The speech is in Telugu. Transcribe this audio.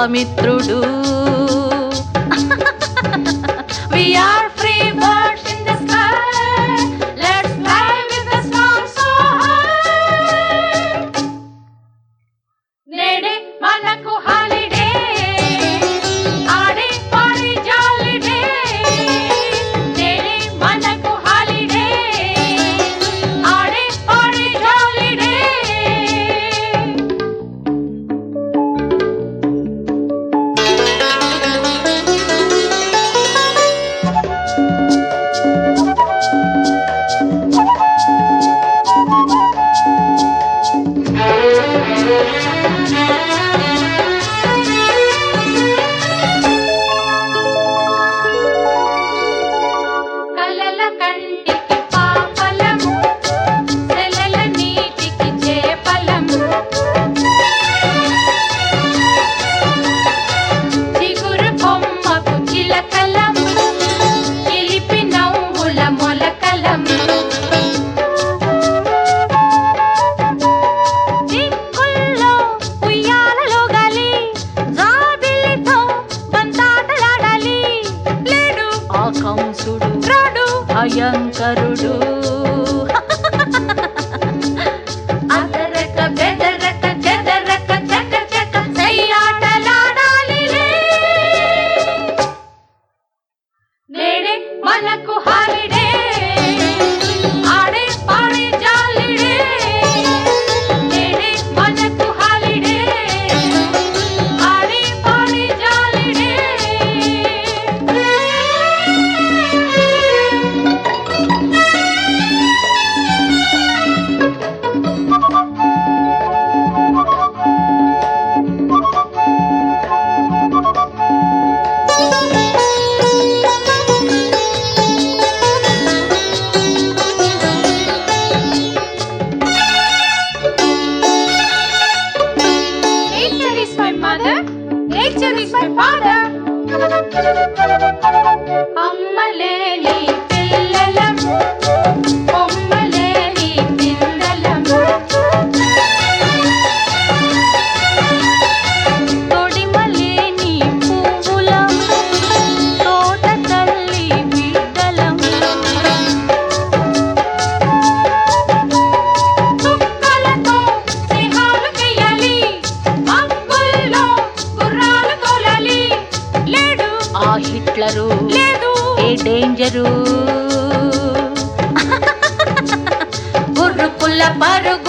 మిత్రుడు. We are free birds in the sky. Let's fly with the song so high. నేడే మనకు హాలిడే, ఆడే పాడే జాలిడే. నేడే మనకు హాలిడే, ఆడే పాడే జాలిడే. కలల కంటికి పాపలము, సెలల నీటికి చేపలము. చిగురు కొమ్మకు చిలకలము, చిలిపి నవ్వుల మొలకలము. దిక్కుల్లో ఉయ్యాలలో గాలి, జాబిలితో బంతాటలాడాలి. లేడు ఆ కంసుడు, రాడు భయంకరుడు. అదరక బెదరక చెదరక చక చక సయ్యాటలాడాలిలే. నేడే మనకు హాలిడే, ఆడే పాడే జాలిడే. నేడే మనకు హాలిడే, ఆడే పాడే జాలిడే. Nature is my mother, nature is my father. అమ్మలేని పిల్లలము, కొమ్మలేని పిందెలము. తొడిమలేని పువ్వులము, తోట తల్లి బిడ్డలము. చుక్కలతో స్నేహాలు చెయ్యాలి, మబ్బుల్లో గుర్రాలు తోలాలి. లేడు ఆ హిట్లరు, లేదు ఏ డేంజరు. గుర్రుకుల్ల పరుగు